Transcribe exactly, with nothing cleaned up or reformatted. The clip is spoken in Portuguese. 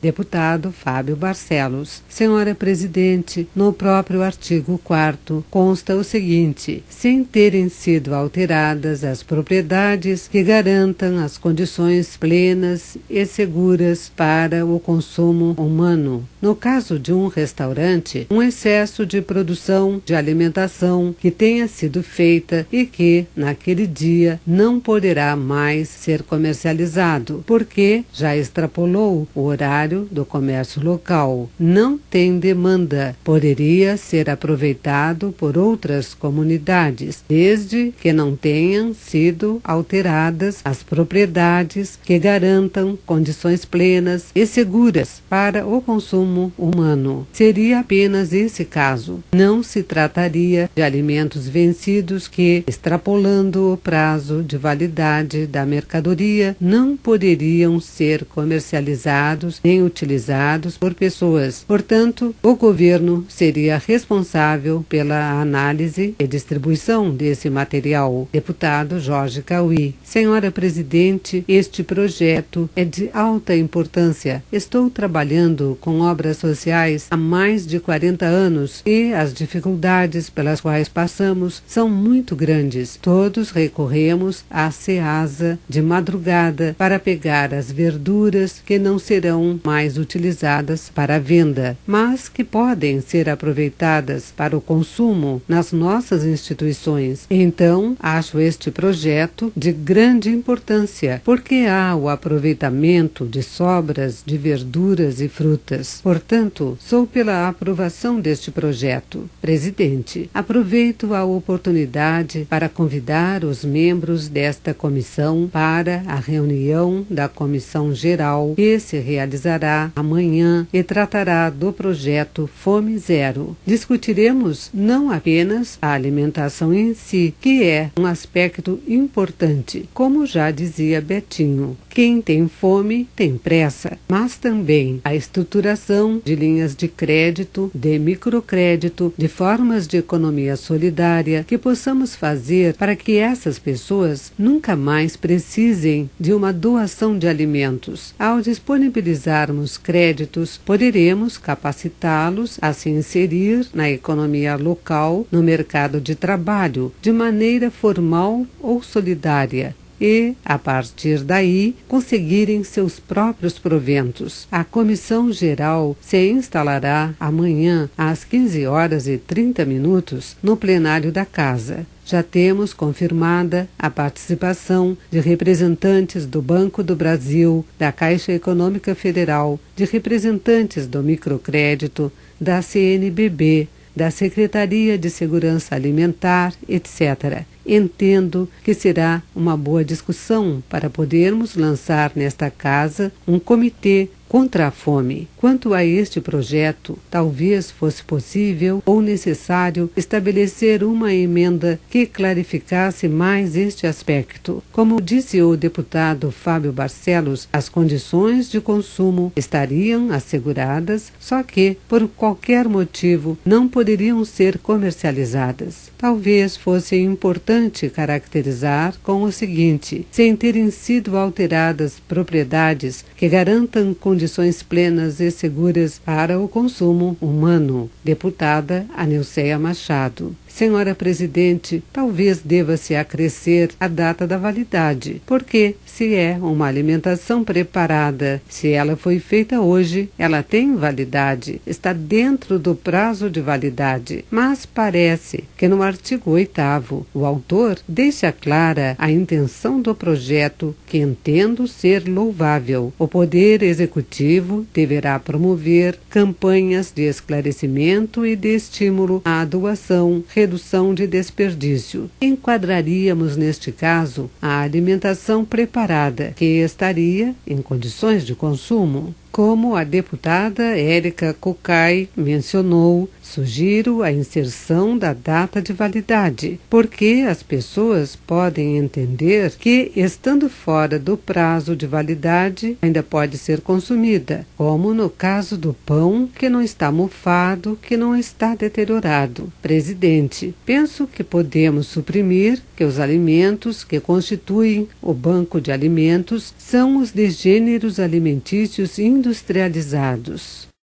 Deputado Fábio Barcelos. Senhora Presidente, no próprio artigo quarto consta o seguinte: sem terem sido alteradas as propriedades que garantam as condições plenas e seguras para o consumo humano. No caso de um restaurante, um excesso de produção de alimentação que tenha sido feita e que, naquele dia, não poderá mais ser comercializado, porque já extrapolou o horário do comércio local. Não tem demanda, poderia ser aproveitado por outras comunidades, desde que não tenham sido alteradas as propriedades que garantam condições plenas e seguras para o consumo humano. Seria apenas esse caso. Não se trataria de alimentos vencidos que, extrapolando o prazo de validade da mercadoria, não poderiam ser comercializados nem utilizados por pessoas. Portanto, o governo seria responsável pela análise e distribuição desse material. Deputado Jorge Cauí. Senhora Presidente, este projeto é de alta importância. Estou trabalhando com obras sociais há mais de quarenta anos e as dificuldades pelas quais passamos são muito grandes. Todos recorremos à Ceasa de madrugada para pegar as verduras que não serão mais utilizadas para venda, mas que podem ser aproveitadas para o consumo nas nossas instituições. Então, acho este projeto de grande importância, porque há o aproveitamento de sobras de verduras e frutas. Portanto, sou pela aprovação deste projeto. Presidente, aproveito a oportunidade para convidar os membros desta comissão para a reunião da Comissão Geral, que se realizará amanhã e tratará do projeto Fome Zero. Discutiremos não apenas a alimentação em si, que é um aspecto importante, como já dizia Betinho. Quem tem fome tem pressa, mas também a estruturação de linhas de crédito, de microcrédito, de formas de economia solidária que possamos fazer para que essas pessoas nunca mais precisem de uma doação de alimentos. Ao disponibilizarmos créditos, poderemos capacitá-los a se inserir na economia local, no mercado de trabalho, de maneira formal ou solidária, e, a partir daí, conseguirem seus próprios proventos. A Comissão Geral se instalará amanhã às quinze horas e trinta minutos no plenário da Casa. Já temos confirmada a participação de representantes do Banco do Brasil, da Caixa Econômica Federal, de representantes do microcrédito, da C N B B, da Secretaria de Segurança Alimentar, etcétera. Entendo que será uma boa discussão para podermos lançar nesta casa um comitê contra a fome. Quanto a este projeto, talvez fosse possível ou necessário estabelecer uma emenda que clarificasse mais este aspecto. Como disse o deputado Fábio Barcelos, as condições de consumo estariam asseguradas, só que, por qualquer motivo, não poderiam ser comercializadas. Talvez fosse importante caracterizar com o seguinte: sem terem sido alteradas propriedades que garantam condições plenas e seguras para o consumo humano. Deputada Anilceia Machado. Senhora Presidente, talvez deva-se acrescer a data da validade, porque se é uma alimentação preparada, se ela foi feita hoje, ela tem validade, está dentro do prazo de validade. Mas parece que no artigo oitavo o autor deixa clara a intenção do projeto, que entendo ser louvável. O Poder Executivo deverá promover campanhas de esclarecimento e de estímulo à doação, redução de desperdício. Enquadraríamos, neste caso, a alimentação preparada, que estaria em condições de consumo. Como a deputada Érica Cocai mencionou, sugiro a inserção da data de validade, porque as pessoas podem entender que, estando fora do prazo de validade, ainda pode ser consumida, como no caso do pão, que não está mofado, que não está deteriorado. Presidente, penso que podemos suprimir que os alimentos que constituem o banco de alimentos são os de gêneros alimentícios individuais industrializados.